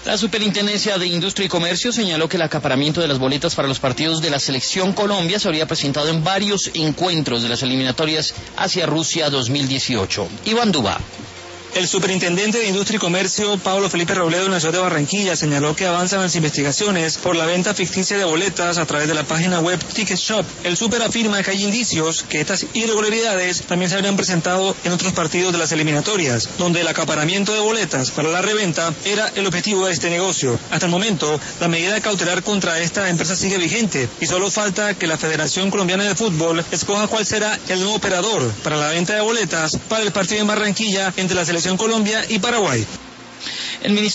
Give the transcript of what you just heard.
La Superintendencia de Industria y Comercio señaló que el acaparamiento de las boletas para los partidos de la Selección Colombia se habría presentado en varios encuentros de las eliminatorias hacia Rusia 2018. Iván Duba. El superintendente de Industria y Comercio, Pablo Felipe Robledo, en la ciudad de Barranquilla, señaló que avanzan las investigaciones por la venta ficticia de boletas a través de la página web Ticket Shop. El super afirma que hay indicios que estas irregularidades también se habrían presentado en otros partidos de las eliminatorias, donde el acaparamiento de boletas para la reventa era el objetivo de este negocio. Hasta el momento, la medida cautelar contra esta empresa sigue vigente y solo falta que la Federación Colombiana de Fútbol escoja cuál será el nuevo operador para la venta de boletas para el partido en Barranquilla entre la Selección Colombia y Paraguay. El